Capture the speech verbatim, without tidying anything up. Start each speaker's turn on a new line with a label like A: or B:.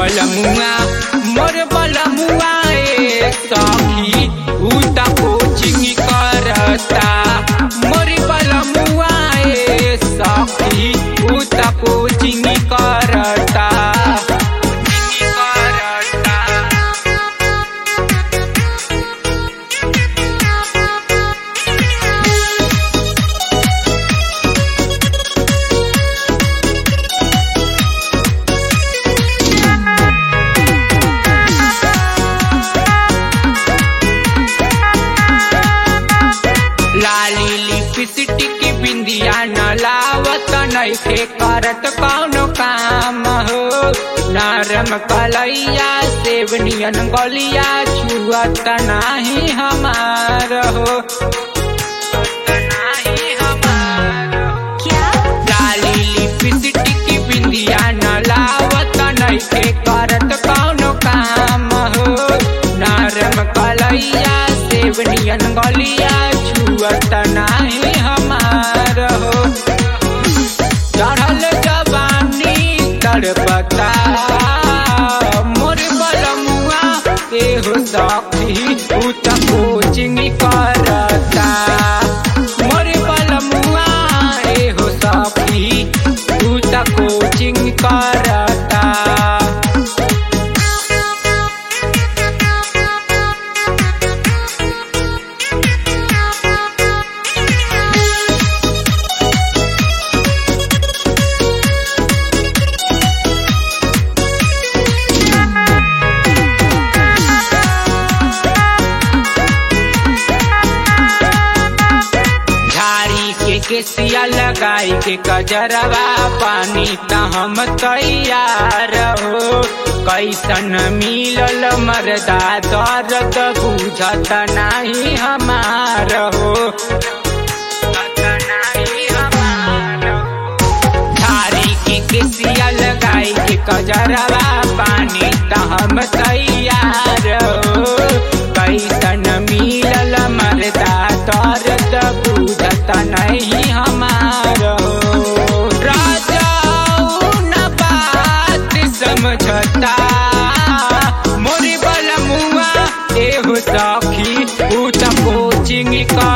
A: बलमुआ मोर बलमुआ ए सखी उ त कोचिंग करता मोर बलमुआ ए सखी उ त कोचिंग करता लाली लिपस्टिक बिंदिया न लावत नइखे करत कौनो काम हो नरम कलैया सेवनियन गलिया छुअत नाही हमार हो लाली लिपस्टिक बिंदिया न लावत नइखे करत कौनो काम हो नरम कलैया सेवनियन गलिया छुअत नाही हमार हो चढ़ल जवानी तड़पता मोर बलमुआ एहो सखी उ त कोचिंग करता मोर बलमुआ एहो सखी उ त कोचिंग करता केसिया लगाई के कजरवा पानी त हम तैयार हो कैसन मिलल मरदा दर्द बुझत नाही हमार हो थारी के केसिया लगाई के कजरवा पानी त हम तैयार हो कैसन मिलल मरदा दर्द बुझत नहीं हमार राजा न बात समझता मोर बलमुआ एहो सखी उ त कोचिंग